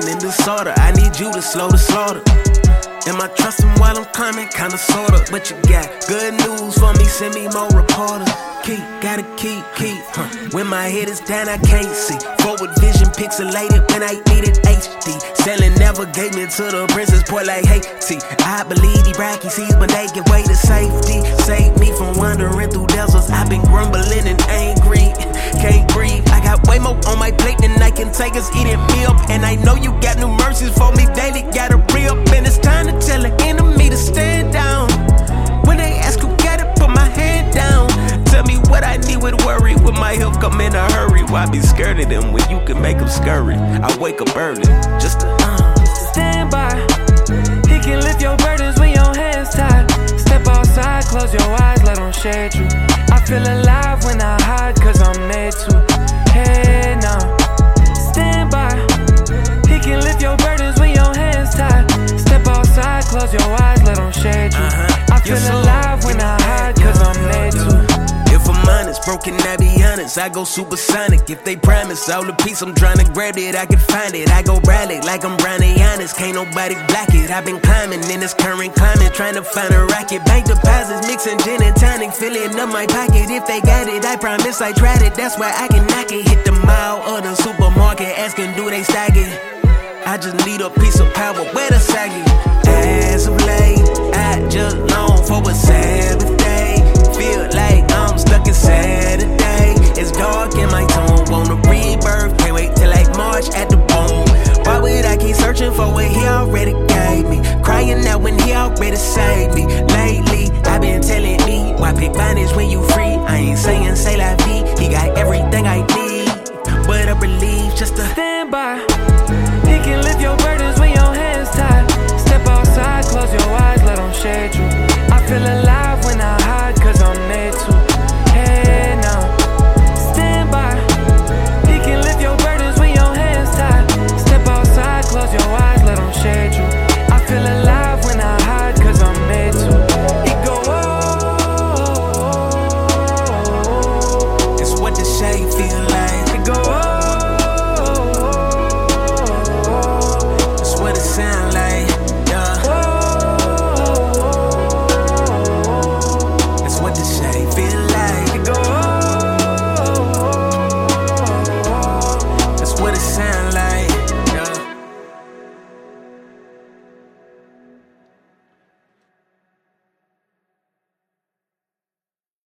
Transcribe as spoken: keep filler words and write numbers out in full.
in disorder. I need you to slow the slaughter. Am I trusting while I'm climbing? Kinda sorta. But you got good news for me, send me more reporters. Keep, gotta keep, keep, huh. When my head is down, I can't see. Forward vision pixelated when I need it H D. Selling never gave me to the princess point like Haiti. I believe he bracky sees, but they give way to safety. Save me from wandering through deserts. I've been grumbling and angry. Can't breathe. I got way more on my plate than I can take us eating me up. And I know you got new mercies for me daily. Gotta re-up, and it's time to tell the enemy to stand down. When they ask who got it, put my hand down. Tell me what I need with worry. When my help come in a hurry, why be scared of them when you can make them scurry? I wake up early just to uh. Stand by. He can lift your burdens when your hands tied. Step outside, close your eyes, let him shade you. I feel alive when I hide, cause I'm made to. Hey now. Stand by. He can lift your burdens when your hands tied. Step outside, close your eyes, let him shade you. Uh-huh. I feel yes, alive when I hide, cause I'm made to. If I'm honest, broken, I be honest, I go supersonic. If they promise all the peace, I'm trying to grab it, I can find it. I go rally like I'm Brownie honest, can't nobody block it. I've been climbing in this current climate, trying to find a racket. Bank deposits, mixing gin and tonic, filling up my pocket. If they got it, I promise I tried it, that's why I can knock it. Hit the mall or the supermarket, asking do they stock it. I just need a piece of power, where the sack it. As of late, I just long for a Sabbath day. Feel like